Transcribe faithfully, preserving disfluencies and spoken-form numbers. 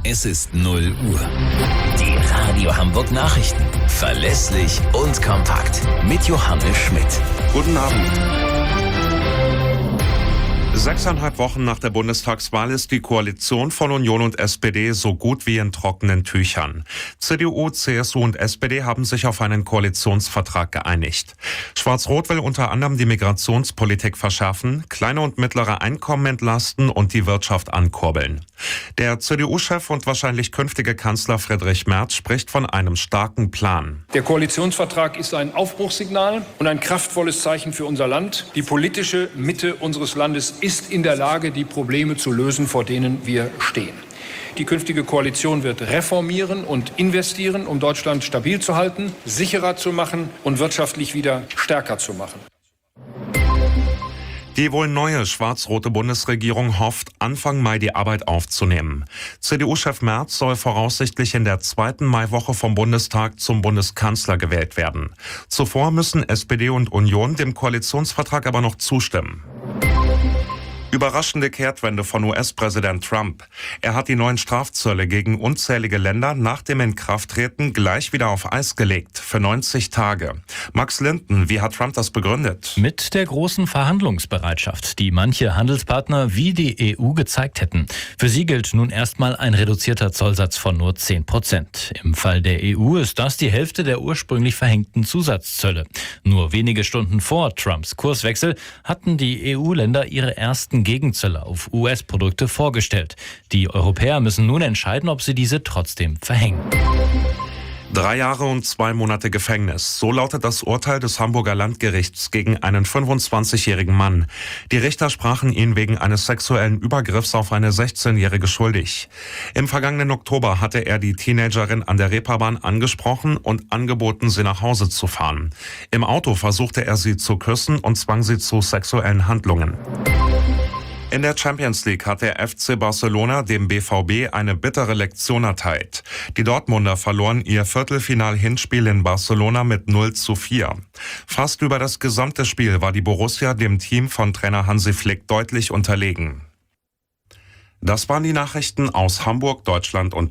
Es ist null Uhr. Die Radio Hamburg Nachrichten. Verlässlich und kompakt. Mit Johannes Schmidt. Guten Abend. Sechseinhalb Wochen nach der Bundestagswahl ist die Koalition von Union und S P D so gut wie in trockenen Tüchern. C D U, C S U und S P D haben sich auf einen Koalitionsvertrag geeinigt. Schwarz-Rot will unter anderem die Migrationspolitik verschärfen, kleine und mittlere Einkommen entlasten und die Wirtschaft ankurbeln. Der C D U-Chef und wahrscheinlich künftige Kanzler Friedrich Merz spricht von einem starken Plan. Der Koalitionsvertrag ist ein Aufbruchssignal und ein kraftvolles Zeichen für unser Land. Die politische Mitte unseres Landes ist in der Lage, die Probleme zu lösen, vor denen wir stehen. Die künftige Koalition wird reformieren und investieren, um Deutschland stabil zu halten, sicherer zu machen und wirtschaftlich wieder stärker zu machen. Die wohl neue schwarz-rote Bundesregierung hofft, Anfang Mai die Arbeit aufzunehmen. C D U-Chef Merz soll voraussichtlich in der zweiten Maiwoche vom Bundestag zum Bundeskanzler gewählt werden. Zuvor müssen S P D und Union dem Koalitionsvertrag aber noch zustimmen. Überraschende Kehrtwende von U S-Präsident Trump. Er hat die neuen Strafzölle gegen unzählige Länder nach dem Inkrafttreten gleich wieder auf Eis gelegt, für neunzig Tage. Max Linden, wie hat Trump das begründet? Mit der großen Verhandlungsbereitschaft, die manche Handelspartner wie die E U gezeigt hätten. Für sie gilt nun erstmal ein reduzierter Zollsatz von nur zehn Prozent. Im Fall der E U ist das die Hälfte der ursprünglich verhängten Zusatzzölle. Nur wenige Stunden vor Trumps Kurswechsel hatten die E U-Länder ihre ersten Gegenzölle auf U S-Produkte vorgestellt. Die Europäer müssen nun entscheiden, ob sie diese trotzdem verhängen. Drei Jahre und zwei Monate Gefängnis. So lautet das Urteil des Hamburger Landgerichts gegen einen fünfundzwanzigjährigen Mann. Die Richter sprachen ihn wegen eines sexuellen Übergriffs auf eine sechzehnjährige schuldig. Im vergangenen Oktober hatte er die Teenagerin an der Reeperbahn angesprochen und angeboten, sie nach Hause zu fahren. Im Auto versuchte er sie zu küssen und zwang sie zu sexuellen Handlungen. In der Champions League hat der F C Barcelona dem B V B eine bittere Lektion erteilt. Die Dortmunder verloren ihr Viertelfinal-Hinspiel in Barcelona mit null zu vier. Fast über das gesamte Spiel war die Borussia dem Team von Trainer Hansi Flick deutlich unterlegen. Das waren die Nachrichten aus Hamburg, Deutschland und